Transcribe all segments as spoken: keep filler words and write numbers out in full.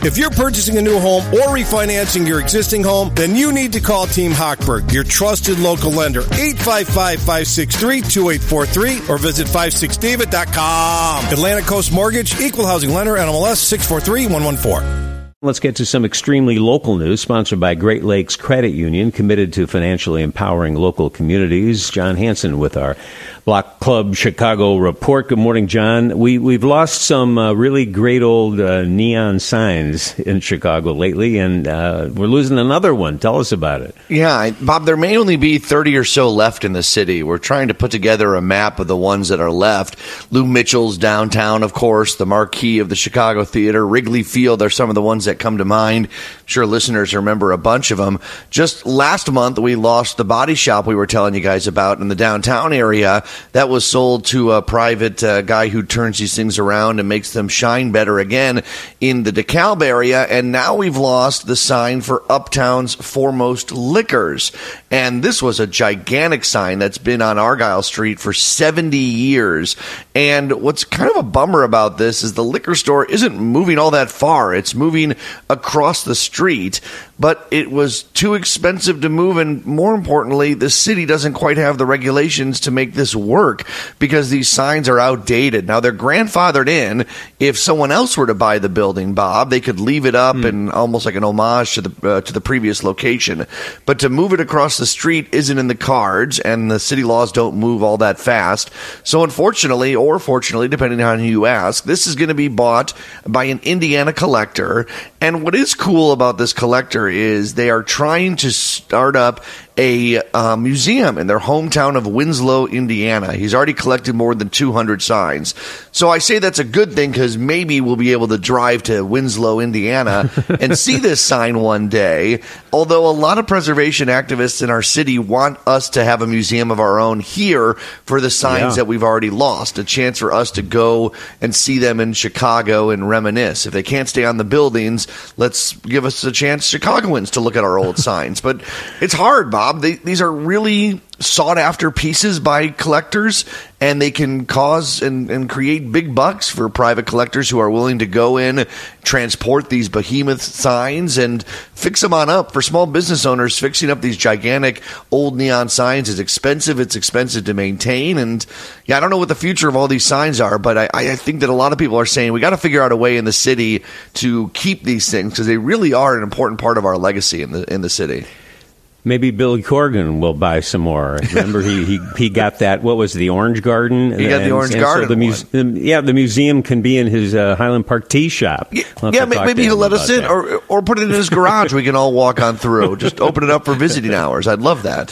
If you're purchasing a new home or refinancing your existing home, then you need to call Team Hochberg, your trusted local lender. eight five five, five six three, two eight four three or visit five six david dot com. Atlantic Coast Mortgage, Equal Housing Lender, N M L S six four three one one four. Let's get to some extremely local news, sponsored by Great Lakes Credit Union, committed to financially empowering local communities. John Hanson with our Block Club Chicago report. Good morning, John. We, we've lost some uh, really great old uh, neon signs in Chicago lately, and uh, we're losing another one. Tell us about it. Yeah, Bob, there may only be thirty or so left in the city. We're trying to put together a map of the ones that are left. Lou Mitchell's downtown, of course, the marquee of the Chicago Theater, Wrigley Field are some of the ones that come to mind. I'm sure listeners remember a bunch of them. Just last month, we lost the body shop we were telling you guys about in the downtown area. That was sold to a private uh, guy who turns these things around and makes them shine better again in the DeKalb area. And now we've lost the sign for Uptown's Foremost Liquors. And this was a gigantic sign that's been on Argyle Street for seventy years. And what's kind of a bummer about this is the liquor store isn't moving all that far. It's moving across the street, but it was too expensive to move. And more importantly, the city doesn't quite have the regulations to make this work because these signs are outdated. Now, they're grandfathered in. If someone else were to buy the building, Bob, they could leave it up mm. and almost like an homage to the uh, to the previous location. But to move it across the street isn't in the cards, and the city laws don't move all that fast. So unfortunately, or fortunately, depending on who you ask, this is going to be bought by an Indiana collector. And what is cool about this collector is they are trying to start up a uh, museum in their hometown of Winslow, Indiana. He's already collected more than two hundred signs. So I say that's a good thing because maybe we'll be able to drive to Winslow, Indiana and see this sign one day. Although a lot of preservation activists in our city want us to have a museum of our own here for the signs yeah. that we've already lost, a chance for us to go and see them in Chicago and reminisce. If they can't stay on the buildings, let's give us a chance, Chicagoans, to look at our old signs. But it's hard, Bob. They, these are really sought-after pieces by collectors, and they can cause and, and create big bucks for private collectors who are willing to go in, transport these behemoth signs, and fix them on up. For small business owners, fixing up these gigantic old neon signs is expensive. It's expensive to maintain, and yeah, I don't know what the future of all these signs are, but I, I think that a lot of people are saying we got to figure out a way in the city to keep these things because they really are an important part of our legacy in the in the city. Maybe Billy Corgan will buy some more. Remember, he, he, he got that, what was it, the Orange Garden? He got the Orange and Garden so the muse- the, Yeah, the museum can be in his uh, Highland Park tea shop. We'll yeah, maybe he'll let us in or, or put it in his garage. We can all walk on through. Just open it up for visiting hours. I'd love that.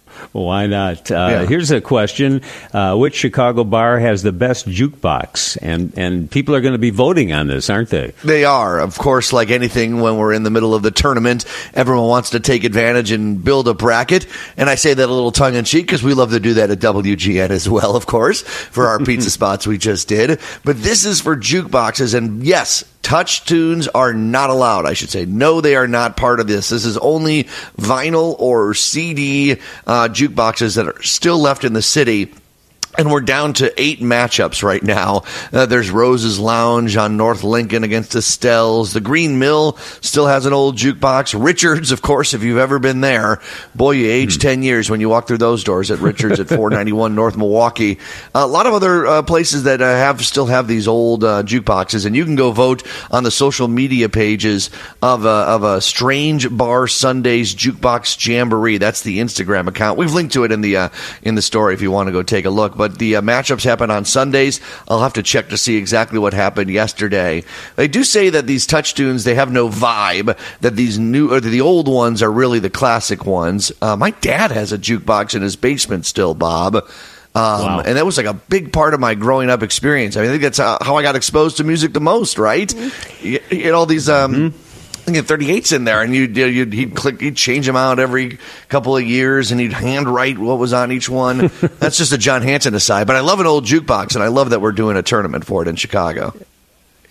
Why not? Uh, yeah. Here's a question. Uh, which Chicago bar has the best jukebox? And and people are going to be voting on this, aren't they? They are. Of course, like anything, when we're in the middle of the tournament, everyone wants to take advantage and build a bracket. And I say that a little tongue-in-cheek because we love to do that at W G N as well, of course, for our pizza spots we just did. But this is for jukeboxes. And yes, touch tunes are not allowed, I should say. No, they are not part of this. This is only vinyl or C D uh, jukeboxes that are still left in the city. And we're down to eight matchups right now. Uh, there's Rose's Lounge on North Lincoln against Estelle's. The Green Mill still has an old jukebox. Richards, of course, if you've ever been there. Boy, you age hmm. ten years when you walk through those doors at Richards at four ninety-one North Milwaukee. Uh, a lot of other uh, places that uh, have still have these old uh, jukeboxes. And you can go vote on the social media pages of a, of a Strange Bar Sundays Jukebox Jamboree. That's the Instagram account. We've linked to it in the, uh, in the story if you want to go take a look. But But the uh, matchups happen on Sundays. I'll have to check to see exactly what happened yesterday. They do say that these touch tunes, they have no vibe, that these new or the old ones are really the classic ones. Uh, my dad has a jukebox in his basement still, Bob. Um, wow. And that was like a big part of my growing up experience. I mean, I think that's how I got exposed to music the most, right? Mm-hmm. You, you get all these... Um, mm-hmm. I think thirty-eights in there, and you'd, you'd he'd click, he'd change them out every couple of years, and he'd handwrite what was on each one. That's just a John Hanson aside, but I love an old jukebox, and I love that we're doing a tournament for it in Chicago.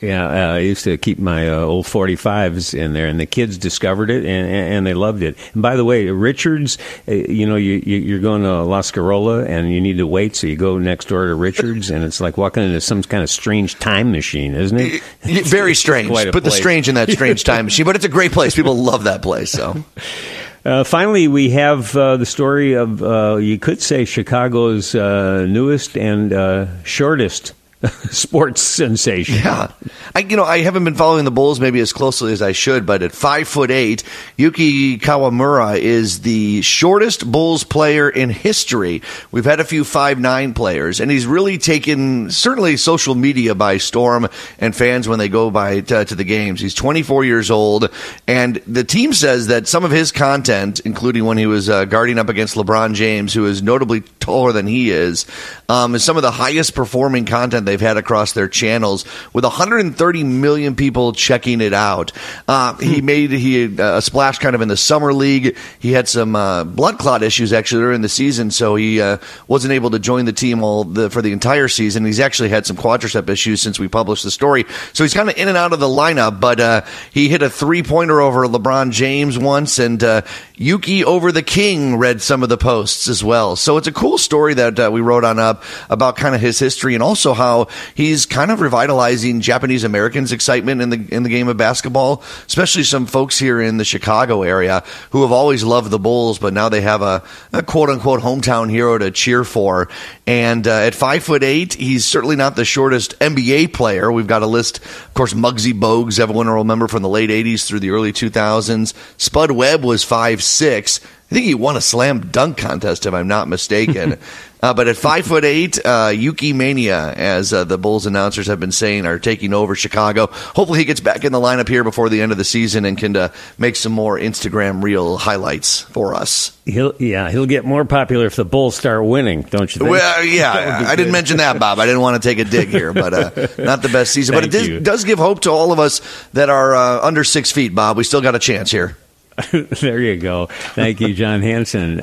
Yeah, uh, I used to keep my uh, old forty-fives in there, and the kids discovered it, and, and they loved it. And by the way, Richards, uh, you know, you, you're going to La Scarola, and you need to wait, so you go next door to Richards, and it's like walking into some kind of strange time machine, isn't it? It's Very strange. Put place. the strange in that strange time machine, but it's a great place. People love that place, so... Uh, finally, we have uh, the story of, uh, you could say, Chicago's uh, newest and uh, shortest sports sensation. Yeah. I, you know, I haven't been following the Bulls maybe as closely as I should, but at five foot eight, Yuki Kawamura is the shortest Bulls player in history. We've had a few five nine players, and he's really taken certainly social media by storm and fans when they go by to, to the games. He's twenty-four years old, and the team says that some of his content, including when he was uh, guarding up against LeBron James, who is notably taller than he is, um, is some of the highest performing content they've had across their channels, with one hundred thirty million people checking it out. Uh, he made he had a splash kind of in the summer league. He had some uh, blood clot issues actually during the season, so he uh, wasn't able to join the team all the, for the entire season. He's actually had some quadricep issues since we published the story, so he's kind of in and out of the lineup. But uh, he hit a three pointer over LeBron James once, and uh, Yuki over the King read some of the posts as well. So it's a cool story that uh, we wrote on up about kind of his history, and also how he's kind of revitalizing Japanese Americans' excitement in the in the game of basketball, especially some folks here in the Chicago area who have always loved the Bulls, but now they have a, a quote-unquote hometown hero to cheer for. And uh, at five foot eight, he's certainly not the shortest N B A player. We've got a list, of course, Muggsy Bogues, everyone will remember from the late eighties through the early two thousands. Spud Webb was five six. I think he won a slam dunk contest, if I'm not mistaken. uh, but at five foot eight, uh, Yuki Mania, as uh, the Bulls announcers have been saying, are taking over Chicago. Hopefully he gets back in the lineup here before the end of the season and can uh, make some more Instagram reel highlights for us. He'll yeah, he'll get more popular if the Bulls start winning, don't you think? Well, yeah, I didn't mention that, Bob. I didn't want to take a dig here, but uh, not the best season. But it does, does give hope to all of us that are uh, under six feet, Bob. We still got a chance here. There you go. Thank you, John Hansen.